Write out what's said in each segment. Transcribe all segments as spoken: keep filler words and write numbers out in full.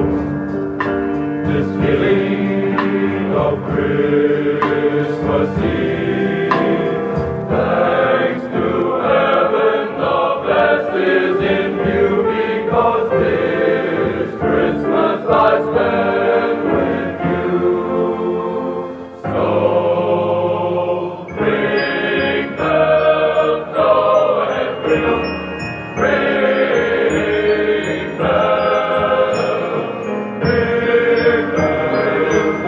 This feeling of Christmas Eve, thanks to heaven, the best is in view, because this Christmas I spend with you. So ring bells, go ahead, ring, ring bells, ring bells,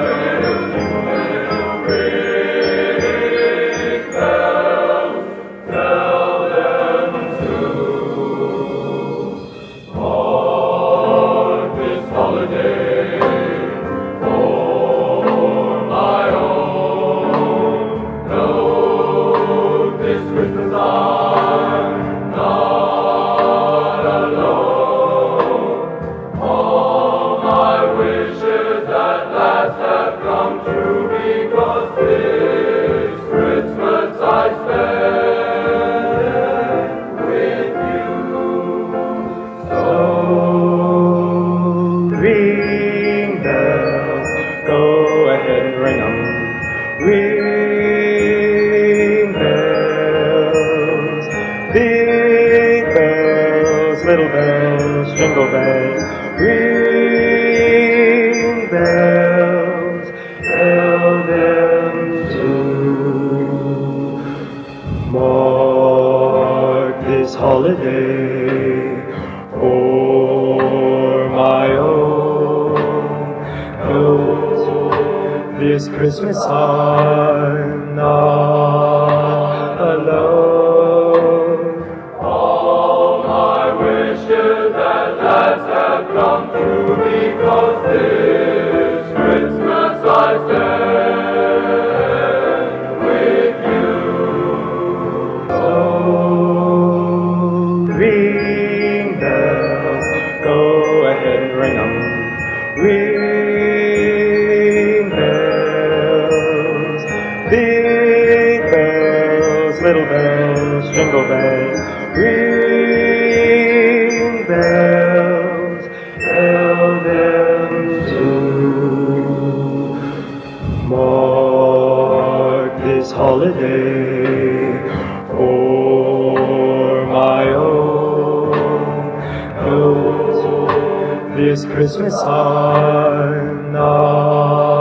ring bells, tell them to mark this holiday for my own. Know this Christmas I'm not alone. All my wishes at last have come true, because this Christmas I spend with you. So ring bells, go ahead and ring 'em. Ring bells, big bells, little bells, jingle bells. Ring bells, tell them to mark this holiday for my own. Note this Christmas I'm not alone. All my wishes at last have come true, because this Christmas I spend with you. So ring bells, go ahead and ring 'em. Ring bells, big bells, little bells, jingle bells. Ring bells, tell them to mark this holiday for my own. Note this Christmas I'm not